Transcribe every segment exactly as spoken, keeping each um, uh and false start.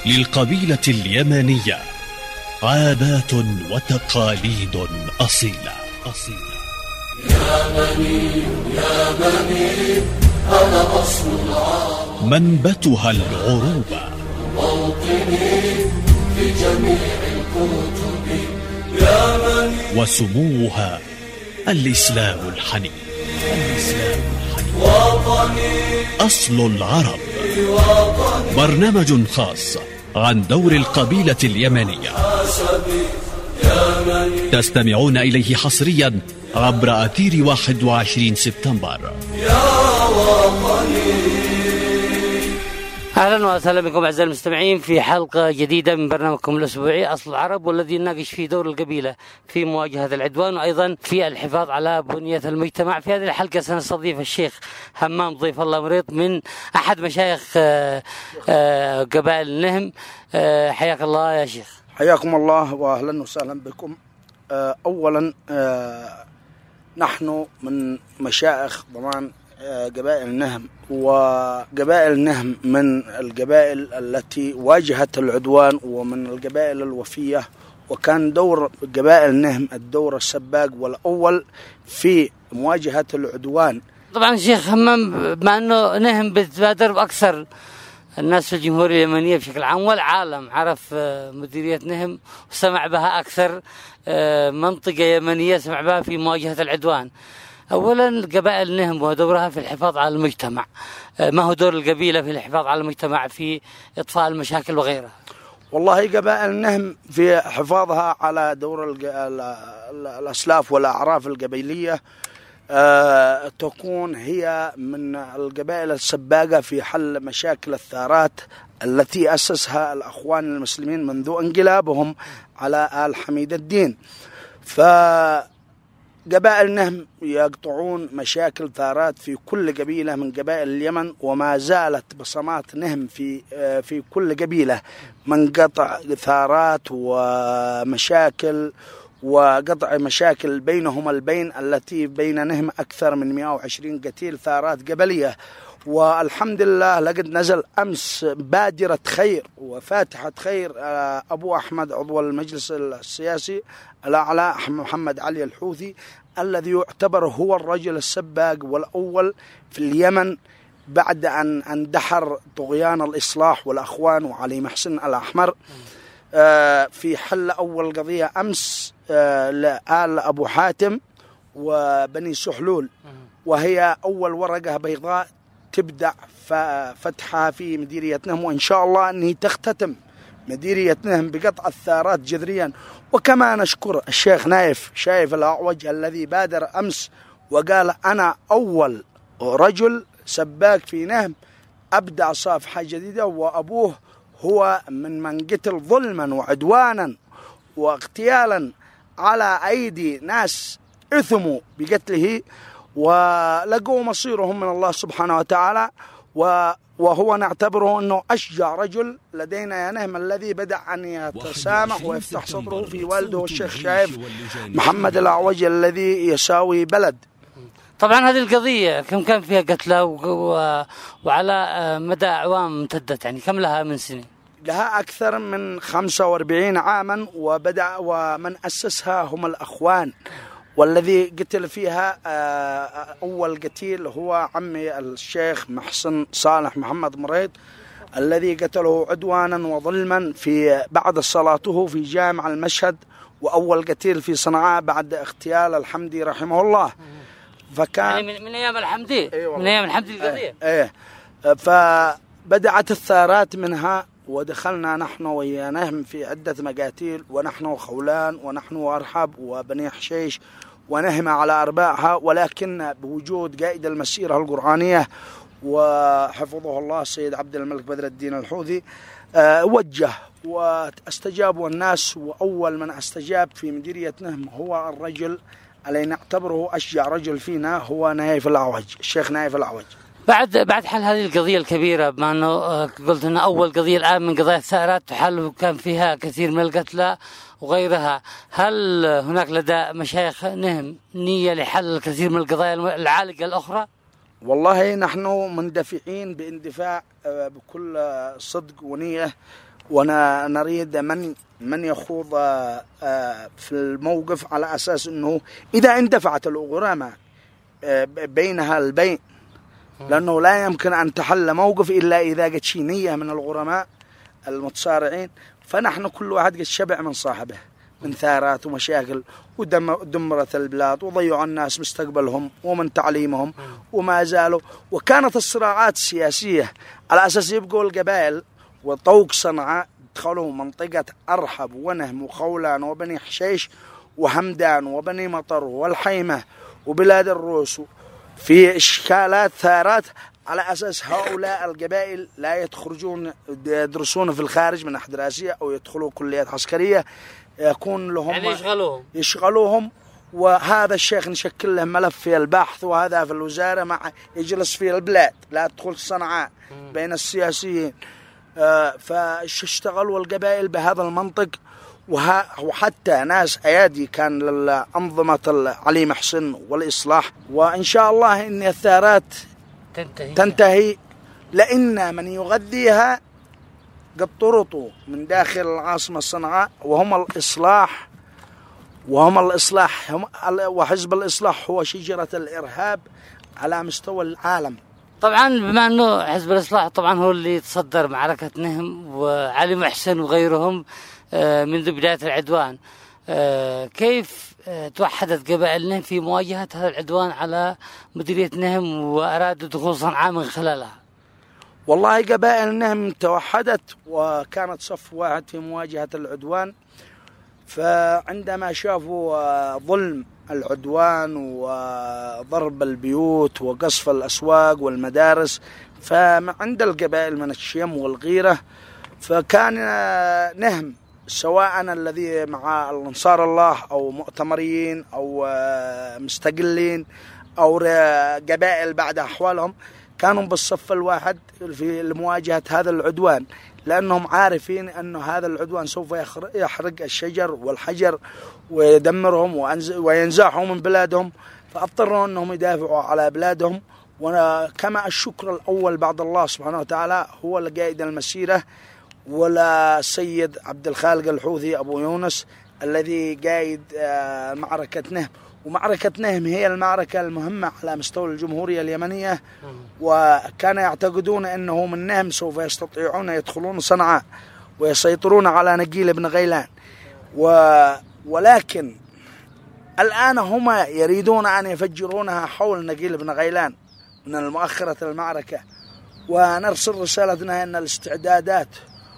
للقبيلة اليمنية عادات وتقاليد أصيلة أصيلة. يا مني يا مني أنا أصل العرب، منبتها العروبة، موطني في جميع الكتب. يا مني وسموها الإسلام الحنيف. الإسلام الحنيف. وطني أصل العرب، وطني برنامج خاص عن دور القبيلة اليمنية، يا مني تستمعون إليه حصريا عبر أثير واحد وعشرين سبتمبر. يا وطني. أهلا وسهلا بكم أعزائي المستمعين في حلقة جديدة من برنامجكم الأسبوعي أصل العرب، والذي نناقش فيه دور القبيلة في مواجهة العدوان وأيضا في الحفاظ على بنية المجتمع. في هذه الحلقة سنستضيف الشيخ همام ضيف الله مريض من أحد مشايخ قبائل النهم. حياك الله يا شيخ. حياكم الله وأهلا وسهلا بكم. أولا نحن من مشايخ ضمان قبائل النهم، وقبائل النهم من القبائل التي واجهت العدوان ومن القبائل الوفية، وكان دور قبائل النهم الدور السباق والأول في مواجهة العدوان. طبعا شيخ همام، بما أنه نهم بتبادر أكثر الناس في الجمهورية اليمنية بشكل عام والعالم عرف مديرية نهم وسمع بها أكثر منطقة يمنية سمع بها في مواجهة العدوان. أولا قبائل نهم ودورها في الحفاظ على المجتمع، ما هو دور القبيلة في الحفاظ على المجتمع في إطفاء المشاكل وغيرها؟ والله قبائل النهم في حفاظها على دور الأسلاف والأعراف القبيلية أه تكون هي من القبائل السباقة في حل مشاكل الثارات التي أسسها الأخوان المسلمين منذ انقلابهم على آل حميد الدين. فقبائل النهم يقطعون مشاكل ثارات في كل قبيلة من قبائل اليمن، وما زالت بصمات نهم في في كل قبيلة من قطع ثارات ومشاكل وقطع مشاكل بينهم البين التي بين نهم أكثر من مئة وعشرين قتيل ثارات قبلية. والحمد لله لقد نزل أمس بادرة خير وفاتحة خير أبو أحمد عضو المجلس السياسي الأعلى محمد علي الحوثي، الذي يعتبر هو الرجل السباق والأول في اليمن بعد أن اندحر طغيان الإصلاح والأخوان وعلي محسن الأحمر في حل أول قضية أمس لآل أبو حاتم وبني سحلول، وهي أول ورقة بيضاء تبدأ فتحها في مديرية نهم، وإن شاء الله أنه تختتم مديرية نهم بقطع الثارات جذريا. وكما نشكر الشيخ نايف شايف الأعوج الذي بادر أمس وقال أنا أول رجل سباق في نهم أبدأ صافحة جديدة، وأبوه هو من من قتل ظلما وعدوانا واغتيالا على أيدي ناس إثموا بقتله ولقوا مصيرهم من الله سبحانه وتعالى، وهو نعتبره أنه أشجع رجل لدينا يا نهم، الذي بدأ أن يتسامح ويفتح صدره في والده الشيخ شايف محمد الأعوج الذي يساوي بلد. طبعا هذه القضية كم كان فيها قتلى وعلى مدى أعوام امتدت، يعني كم لها من سنين؟ لها أكثر من خمسة وأربعين عاما، وبدأ ومن أسسها هم الأخوان، والذي قتل فيها أول قتيل هو عمي الشيخ محسن صالح محمد مريض، الذي قتله عدوانا وظلما في بعد صلاته في جامع المشهد، وأول قتيل في صنعاء بعد اغتيال الحمدي رحمه الله. فكان يعني من, من أيام الحمدي أيوة من أيام الحمدي القضية. إيه فبدأت الثارات منها، ودخلنا نحن ويا نهم في عدة مقاتيل، ونحن خولان ونحن وأرحب وبني حشيش ونهم على أرباعها، ولكن بوجود قائد المسيرة القرآنية وحفظه الله السيد عبد الملك بدر الدين الحوثي أه وجه واستجابوا الناس، وأول من استجاب في مديرية نهم هو الرجل الذي نعتبره أشجع رجل فينا هو نايف الأعوج، الشيخ نايف الأعوج. بعد بعد حل هذه القضية الكبيرة، بما أنه قلت أن أول قضية الآن من قضايا الثارات تحل وكان فيها كثير من القتلى وغيرها، هل هناك لدى مشايخ نهم نية لحل الكثير من القضايا العالقة الأخرى؟ والله نحن مندفعين باندفاع بكل صدق ونية، ونريد من من يخوض في الموقف على أساس أنه إذا اندفعت الغرامة بينها البين، لأنه لا يمكن أن تحل موقف إلا إذا جت شي نية من الغرماء المتصارعين. فنحن كل واحد قد شبع من صاحبه من ثارات ومشاكل، ودمرت البلاد وضيعوا الناس مستقبلهم ومن تعليمهم وما زالوا. وكانت الصراعات السياسية على أساس يبقوا القبائل وطوق صنعاء دخلوا منطقة أرحب ونهم وخولان وبني حشيش وهمدان وبني مطر والحيمة وبلاد الروس في إشكالات ثارات، على أساس هؤلاء القبائل لا يتخرجون يدرسون في الخارج من أحد دراسية أو يدخلوا كليات عسكرية يكون لهم يعني يشغلوهم يشغلوهم وهذا الشيخ نشكل له ملف في البحث وهذا في الوزارة مع يجلس في البلاد لا تدخل صنعاء بين السياسيين. فاشتغلوا القبائل بهذا المنطق، وحتى ناس أيادي كان للأنظمة علي محسن والإصلاح. وإن شاء الله إن الثارات تنتهي, تنتهي لأن من يغذيها قد طرطوا من داخل العاصمة صنعاء وهم الإصلاح وهم الإصلاح هم وحزب الإصلاح هو شجرة الإرهاب على مستوى العالم. طبعا بما أنه حزب الإصلاح طبعا هو اللي تصدر معركة نهم وعلي محسن وغيرهم منذ بداية العدوان، كيف توحدت قبائل نهم في مواجهة هذا العدوان على مديرية نهم وأرادوا دخول صنعاء من خلالها؟ والله قبائل نهم توحدت وكانت صف واحد في مواجهة العدوان. فعندما شافوا ظلم العدوان وضرب البيوت وقصف الأسواق والمدارس، فعند القبائل من الشيم والغيرة، فكان نهم سواء الذي مع الأنصار الله أو مؤتمريين أو مستقلين أو قبائل بعد أحوالهم كانوا بالصف الواحد في مواجهة هذا العدوان، لأنهم عارفين أن هذا العدوان سوف يحرق الشجر والحجر ويدمرهم وينزعهم من بلادهم، فاضطروا أنهم يدافعوا على بلادهم. وكما الشكر الأول بعد الله سبحانه وتعالى هو القائد المسيرة ولا سيد عبد الخالق الحوثي أبو يونس الذي قائد معركة نهم. ومعركة نهم هي المعركة المهمة على مستوى الجمهورية اليمنية، وكان يعتقدون أنه من نهم سوف يستطيعون يدخلون صنعاء ويسيطرون على نقيل بن غيلان، ولكن الآن هم يريدون أن يفجرونها حول نقيل بن غيلان من المؤخرة المعركة. ونرسل رسالتنا أن الاستعدادات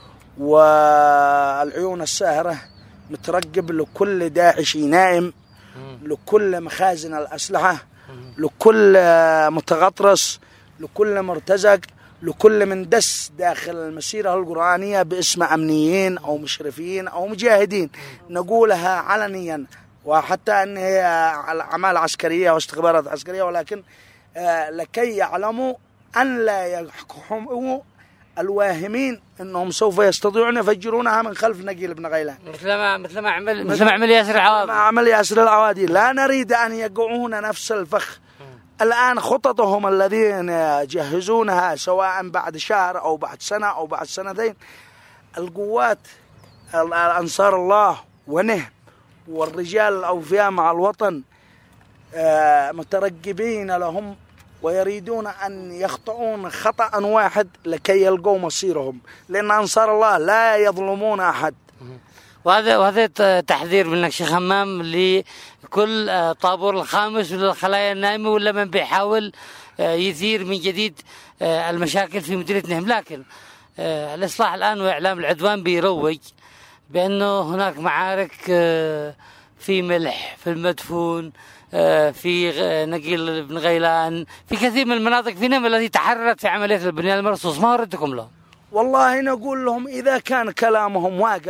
والعيون الساهرة مترقب لكل داعشي نائم، لكل مخازن الأسلحة، لكل متغطرس، لكل مرتزق، لكل من دس داخل المسيرة القرآنية باسم أمنيين أو مشرفين أو مجاهدين نقولها علنيا، وحتى أن هي أعمال عسكرية واستخبارات عسكرية، ولكن لكي يعلموا أن لا يحكموا الواهمين أنهم سوف يستطيعون يفجرونها من خلف نقيل بن غيلان، مثل ما مثل ما عمل مثل ما عمل ياسر العوادي. ما عمل ياسر العوادي. لا نريد أن يقعون نفس الفخ. الآن خططهم الذين يجهزونها سواء بعد شهر أو بعد سنة أو بعد سنتين، القوات الأنصار الله ونهم والرجال الأوفياء مع الوطن مترقبين لهم ويريدون أن يخطئون خطأ واحد لكي يلقوا مصيرهم، لأن أنصار الله لا يظلمون أحد. وهذا وهذا تحذير منك شيخ همام لكل طابور الخامس وللخلايا النائمة ولا من بيحاول يثير من جديد المشاكل في مديرية نهم. لكن الإصلاح الآن وإعلام العدوان بيروج بأنه هناك معارك في ملح، في المدفون، في نقيل بن غيلان، في كثير من المناطق في نهم التي تحررت في عملية البنيان المرصوص. ما ردكم له؟ والله نقول لهم إذا كان كلامهم واقع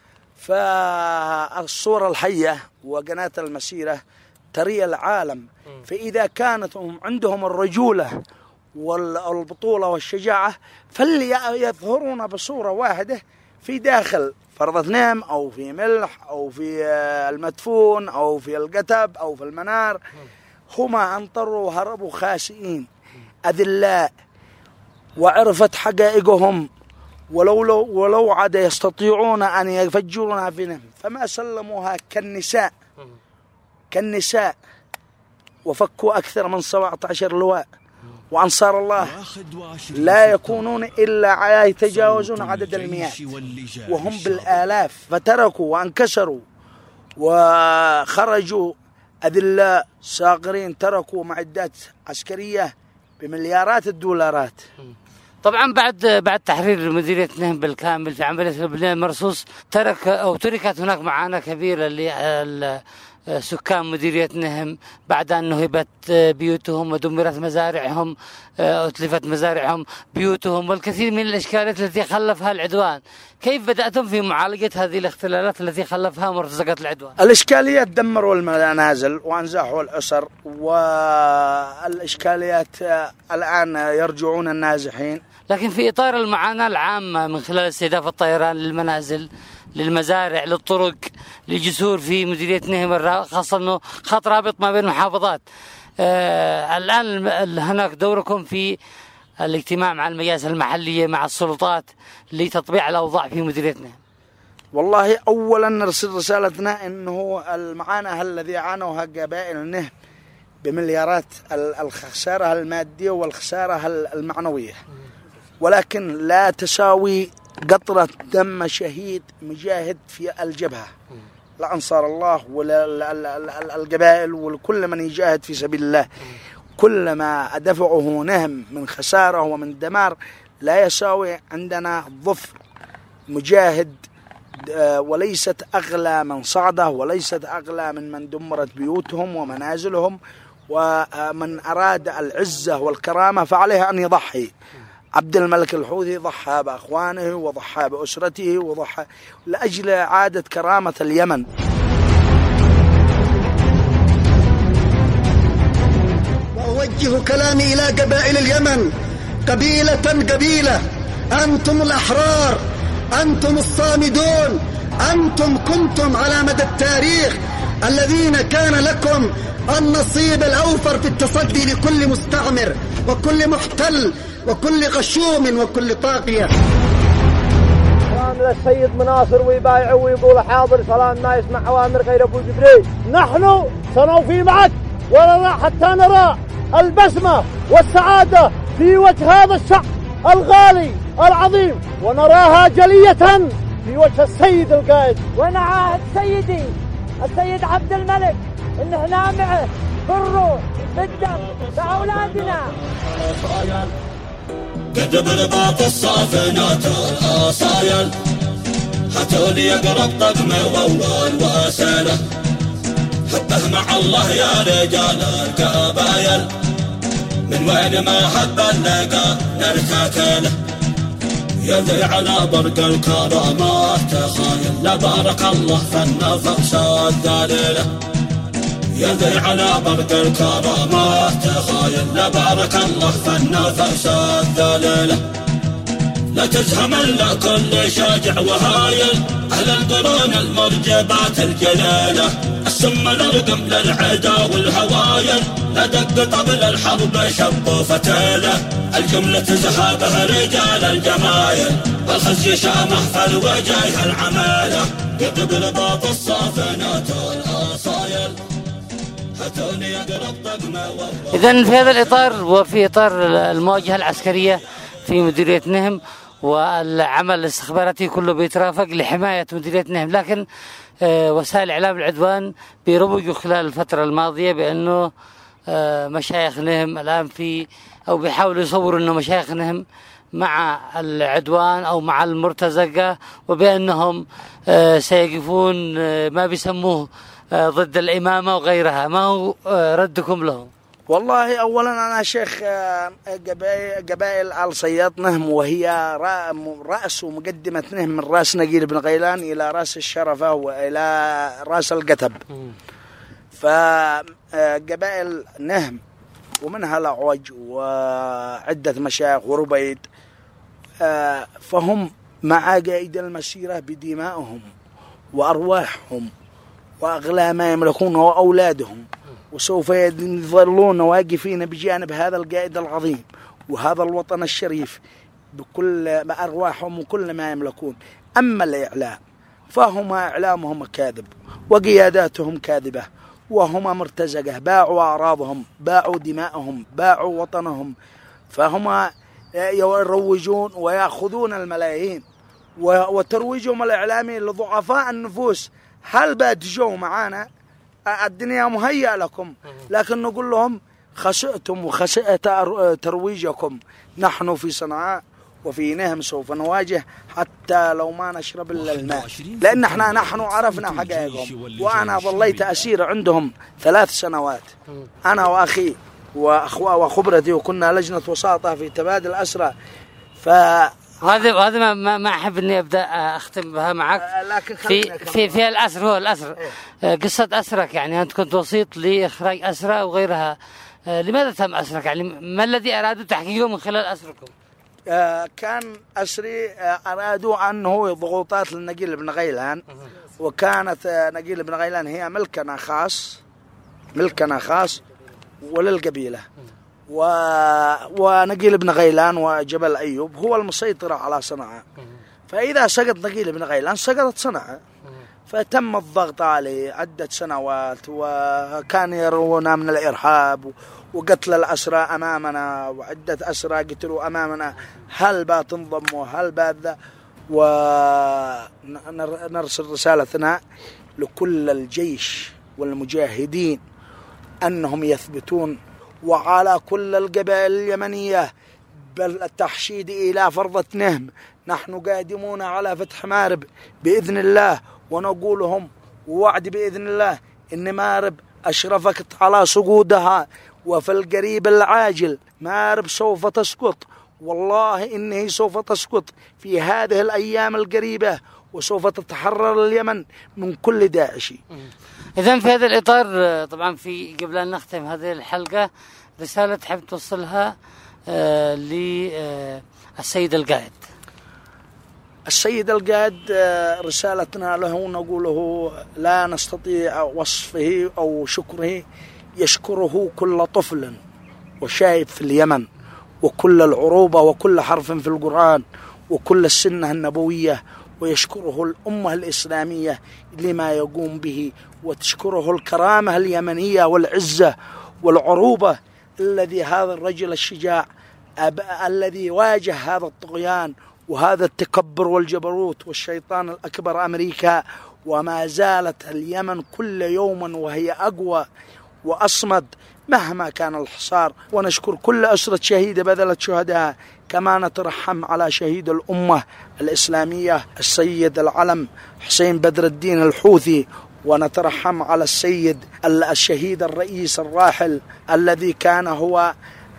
فالصورة الحية وقناة المسيرة تري العالم، فإذا كانت عندهم الرجولة والبطولة والشجاعة فليظهرون بصورة واحدة في داخل فرضة نهم أو في ملح أو في المدفون أو في القتب أو في المنار. هما انطروا وهربوا خاسئين أذلاء، وعرفت حقائقهم ولو لو ولو عاد يستطيعون أن يفجرونها في نهم فما سلموها كالنساء كالنساء وفكوا أكثر من سبعة عشر لواء. وأنصار الله لا يكونون إلا يتجاوزون عدد المئات وهم بالآلاف، فتركوا وانكسروا وخرجوا أذلاء صاغرين، تركوا معدات عسكرية بمليارات الدولارات. طبعا بعد بعد تحرير مديرية نهم بالكامل في عملية البناء المرصوص ترك أو تركت هناك معاناة كبيرة لسكان مديرية نهم بعد أن نهبت بيوتهم ودمرت مزارعهم، أتلفت مزارعهم بيوتهم والكثير من الإشكالات التي خلفها العدوان. كيف بدأتم في معالجة هذه الاختلالات التي خلفها مرتزقة العدوان؟ الإشكاليات دمروا المنازل وأنزاحوا الأسر، والإشكاليات الآن يرجعون النازحين. لكن في إطار المعاناة العامة من خلال استهداف الطيران للمنازل للمزارع للطرق لجسور في مديرية نهم، خاصة أنه خط رابط ما بين المحافظات، آه الآن هناك دوركم في الاجتماع مع المجالس المحلية مع السلطات لتطبيع الأوضاع في مديرية نهم. والله أولا نرسل رسالتنا أنه المعاناة الذي عانوها قبائل نهم بمليارات الخسارة المادية والخسارة المعنوية، ولكن لا تساوي قطرة دم شهيد مجاهد في الجبهة. لا أنصار الله ولا القبائل وكل من يجاهد في سبيل الله، كل ما دفعه نهم من خسارة ومن دمار لا يساوي عندنا ظفر مجاهد، وليست أغلى من صعده وليست أغلى من من دمرت بيوتهم ومنازلهم. ومن أراد العزة والكرامة فعليه أن يضحي. عبد الملك الحوثي ضحى بأخوانه وضحى بأسرته وضحى لأجل إعادة كرامة اليمن. وأوجه كلامي إلى قبائل اليمن قبيلة قبيلة، أنتم الأحرار، أنتم الصامدون، أنتم كنتم على مدى التاريخ الذين كان لكم النصيب الأوفر في التصدي لكل مستعمر وكل محتل وكل غشوم وكل طاغية. كامل السيد مناصر ويبايع ويقول حاضر سلام ما يسمع أوامر غير أبو جبريل. نحن سنوفي معك ولنا حتى نرى البسمة والسعادة في وجه هذا الشعب الغالي العظيم، ونراها جلية في وجه السيد القائد. ونعاهد سيدي السيد عبد الملك إن احنا معه بالروح بالدم بأولادنا. قد برباط الصافنات الأصايل حتى لي يقرب طقمه وأول وأساله، حبه مع الله يا رجال الكبايل، من وين ما حب اللقى نرتكله، يذي على برق الكرامات تخايل، لبارك الله في النفس الذليله، يذي على برق الكرامات تخايل، لبارك الله في النفس الذليله، لا تزهم الا كل شاجع وهايل، اهل القرون المرجبات الجليله، السم الارقم للعدا والهوايل، لا دق طبل الحرب شب فتيله، الجمله تزهابها رجال الجمايل، والخزي شامه في الوجايه العماله، قد برباط الصافنات الاصايل. إذن في هذا الإطار وفي إطار المواجهة العسكرية في مديرية نهم والعمل الاستخباراتي كله بيترافق لحماية مديرية نهم، لكن وسائل إعلام العدوان بيروجوا خلال الفترة الماضية بأنه مشايخ نهم الآن في أو بيحاولوا يصوروا أنه مشايخ نهم مع العدوان أو مع المرتزقة، وبأنهم سيقفون ما بيسموه ضد الإمامة وغيرها. ما هو ردكم لهم؟ والله أولا أنا شيخ قبائل آل صياد نهم، وهي رأس ومقدمة نهم من رأس نقيل بن غيلان إلى رأس الشرفة وإلى رأس القتب. فقبائل نهم ومنها الأعوج وعدة مشايخ وربيد، فهم مع قائد المسيرة بدمائهم وأرواحهم وأغلى ما يملكون وأولادهم، وسوف يظلون واقفين بجانب هذا القائد العظيم وهذا الوطن الشريف بكل ما أرواحهم وكل ما يملكون. أما الإعلام فهم إعلامهم كاذب وقياداتهم كاذبة وهم مرتزقة، باعوا أعراضهم، باعوا دماءهم، باعوا وطنهم، فهم يروجون ويأخذون الملايين وترويجهم الإعلامي لضعفاء النفوس. هل بتجوا معانا؟ الدنيا مهيئة لكم، لكن نقول لهم خسئتم وخسئت ترويجكم. نحن في صنعاء وفي نهم سوف نواجه حتى لو ما نشرب إلا الماء، لأن احنا نحن عرفنا حقائقهم. وأنا ظليت أسير عندهم ثلاث سنوات أنا وأخي وأخوة وخبرتي، وكنا لجنة وساطة في تبادل أسرى. ف هذا هذا ما ما أحب إني أبدأ أختم بها معك. لكن في في في الأسر، هو الأسر قصة أسرك، يعني أنت كنت وسيط لإخراج أسرى وغيرها. لماذا تم أسرك؟ يعني ما الذي أرادوا تحقيقه من خلال أسركم؟ كان أسري أرادوا أنه ضغوطات للنقيل بن غيلان، وكانت نقيل بن غيلان هي ملكنا خاص، ملكنا خاص وللقبيلة. و... ونقيل بن غيلان وجبل أيوب هو المسيطر على صنعاء، فإذا سقط نقيل بن غيلان سقطت صنعاء. فتم الضغط عليه عدة سنوات، وكان يرونا من الإرهاب وقتل الأسرى أمامنا، وعدة أسرى قتلوا أمامنا. هل بتنضم وهل بذا؟ ونرسل رسالتنا لكل الجيش والمجاهدين أنهم يثبتون، وعلى كل القبائل اليمنية بل التحشيد إلى فرضة نهم. نحن قادمون على فتح مارب بإذن الله، ونقولهم ووعد بإذن الله إن مارب أشرفت على سقوطها، وفي القريب العاجل مارب سوف تسقط. والله إنه سوف تسقط في هذه الأيام القريبة، وسوف تتحرر اليمن من كل داعشي. إذن في هذا الإطار، طبعا في قبل أن نختم هذه الحلقة، رسالة تحب توصلها آه للسيد القائد. السيد القائد رسالتنا له نقوله لا نستطيع وصفه أو شكره. يشكره كل طفل وشايب في اليمن، وكل العروبة وكل حرف في القرآن وكل السنة النبوية، ويشكره الأمة الإسلامية لما يقوم به، وتشكره الكرامة اليمنية والعزة والعروبة الذي هذا الرجل الشجاع الذي واجه هذا الطغيان وهذا التكبر والجبروت والشيطان الأكبر أمريكا، وما زالت اليمن كل يوم وهي أقوى وأصمد مهما كان الحصار. ونشكر كل أسرة شهيدة بذلت شهداء، كما نترحم على شهيد الأمة الإسلامية السيد العلم حسين بدر الدين الحوثي، ونترحم على السيد الشهيد الرئيس الراحل الذي كان هو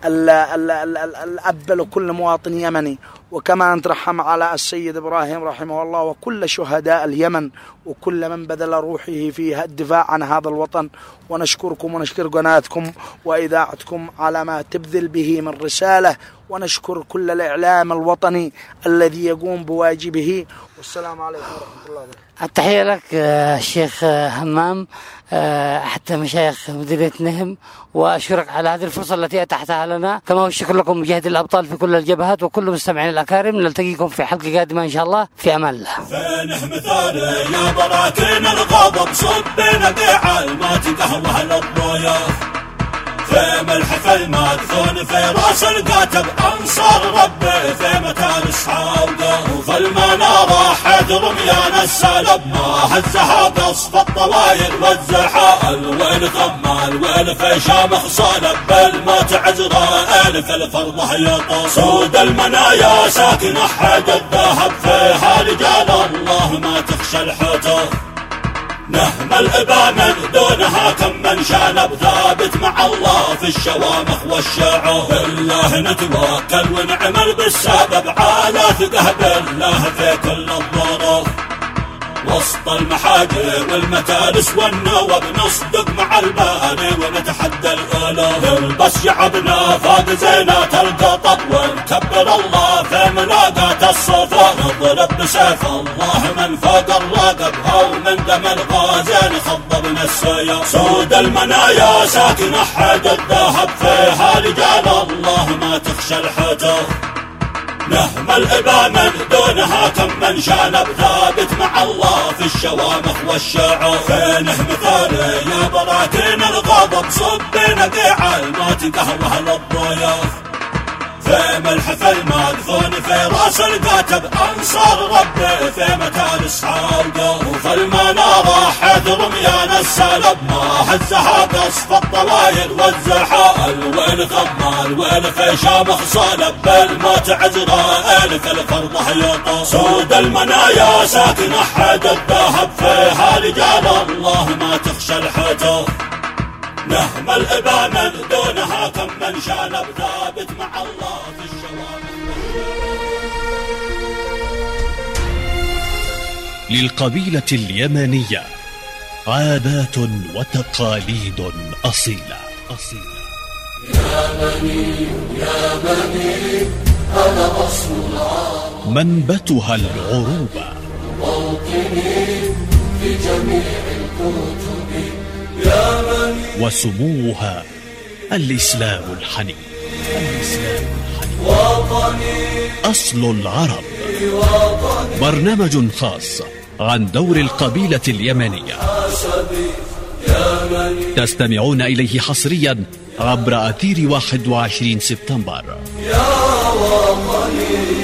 الأب لكل مواطن يمني، وكما نترحم على السيد إبراهيم رحمه الله وكل شهداء اليمن وكل من بذل روحه في الدفاع عن هذا الوطن. ونشكركم ونشكر قناتكم وإذاعتكم على ما تبذل به من رسالة، ونشكر كل الإعلام الوطني الذي يقوم بواجبه. والسلام عليكم ورحمة الله وبركاته. التحية لك الشيخ همام، حتى مشايخ مديرية نهم، وأشكرك على هذه الفرصة التي أتحتها لنا، كما أشكر لكم مجاهدي الأبطال في كل الجبهات وكل مستمعين الأكارم. نلتقيكم في حلقة قادمة إن شاء الله، في أمان الله. فنهم مثالي يا براكين الغضب، صبنا بيعال ما تقهوه للضياف، في ملحف المدفون في راس الكاتب أنصار ربي، في مكان الصعودة وفي المنارة حد رميان السلب، ما هزها قصف الطوايل والزحال، وين ثمال وين في شامخ صالب، بالما تعزرى ألف الفرض يطول، سود المنايا ساكن أحد الذهب، فيها رجال الله ما تخشى الحتف، نهم الإبان دونها كم من شانب، ثابت مع الله في الشوامخ والشعوب، بالله نتوكل ونعمل بالسبب، على ثقة بالله في كل الظروف، وسط المحاجر والمتارس والنوب، نصدق مع الباني ونتحدى الألوف، نلبس شعبنا فوق زينات القطب، ونكبر الله في ملاقات الصفا، نضرب بسيف الله من فوق الرقب، أو من دم الغازي نخضب من السيف، سود المنايا ساكن أحد الذهب، فيها رجال الله ما تخشى الحتف، نهم الإبا من دونها كم من شانب ثابت مع الله في الشوامخ والشعوب. فينه مثال يا براكين الغضب صب نقيع الموت قهوة للضيوف. في ملحف المدفون في راس الكاتب أنصار ربي في متارس حلقه. وفي المنارة حيث رميان السلب ما هزها قصف الطوايل والزحال. وين خمال وين في شامخ صلب بالموت عزرائيل في الفرض يطوف. سود المنايا ساكن حد الذهب فيها رجال الله ما تخشى الحتوف. نهم الإبا من دونها كم من شانب ثابت مع الله في الشوامخ. للقبيلة اليمنية عادات وتقاليد أصيلة أصيلة. يا بني يا بني أنا أصل العرب، منبتها العروبة، موطني في جميع الكتب. يا بني وسموها الإسلام الحنيف. الإسلام الحنيف. وطني أصل العرب، وطني برنامج خاص عن دور القبيلة اليمنية. حسبي يا بني تستمعون إليه حصريا عبر أثير واحد وعشرين سبتمبر. يا وطني.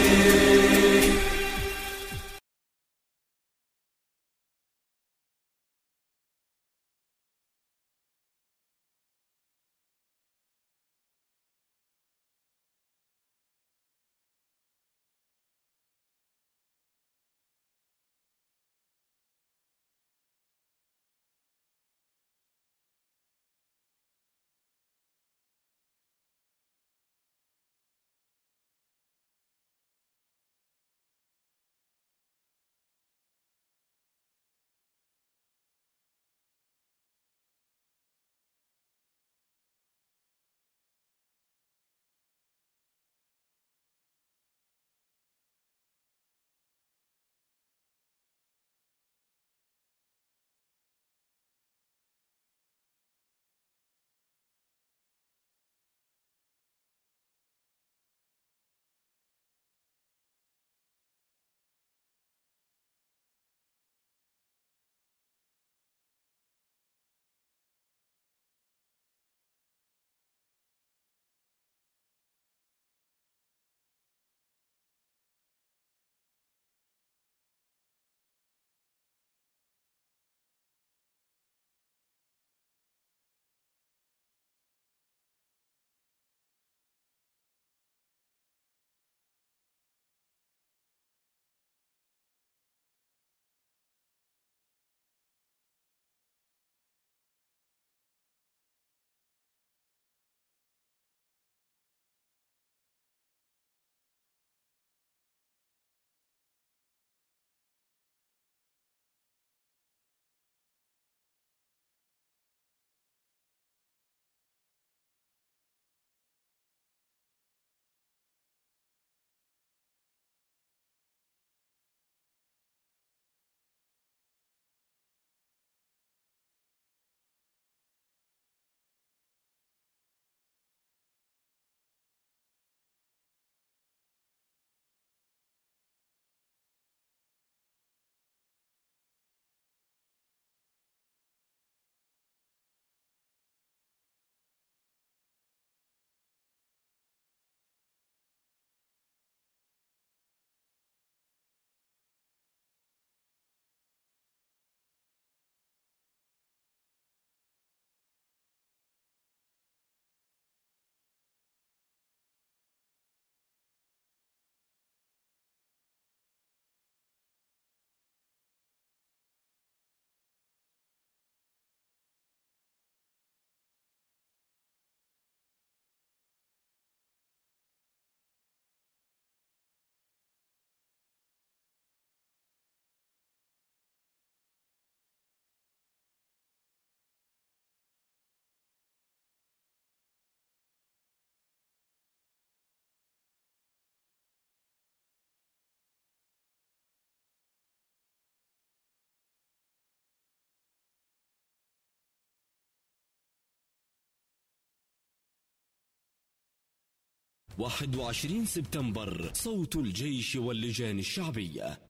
واحد وعشرين سبتمبر، صوت الجيش واللجان الشعبية.